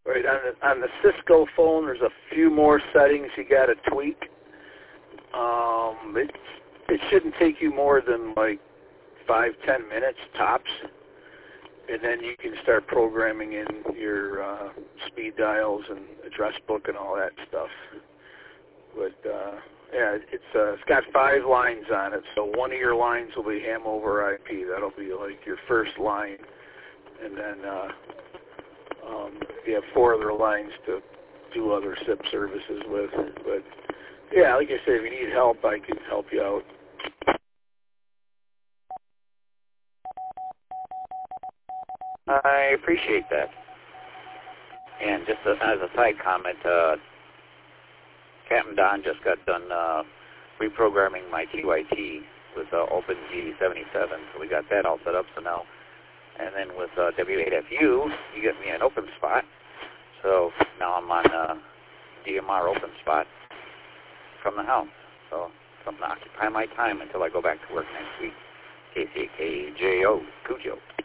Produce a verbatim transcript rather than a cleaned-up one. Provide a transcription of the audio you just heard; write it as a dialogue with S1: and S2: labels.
S1: Right, on the, on the Cisco phone, there's a few more settings you got to tweak. Um, it, it shouldn't take you more than like five, ten minutes tops. And then you can start programming in your uh, speed dials and address book and all that stuff. But, uh, yeah, it's uh, it's got five lines on it. So one of your lines will be ham over I P. That'll be like your first line. And then uh, um, you have four other lines to do other S I P services with. But, yeah, like I said, if you need help, I can help you out.
S2: I appreciate that. And just a, as a side comment, uh, Captain Don just got done uh, reprogramming my T Y T with uh, OpenG seventy-seven, so we got that all set up. So now, and then with uh, W eight F U, you get me an open spot. So now I'm on uh, D M R open spot from the house. So something to occupy my time until I go back to work next week. K C A K J O, Cujo.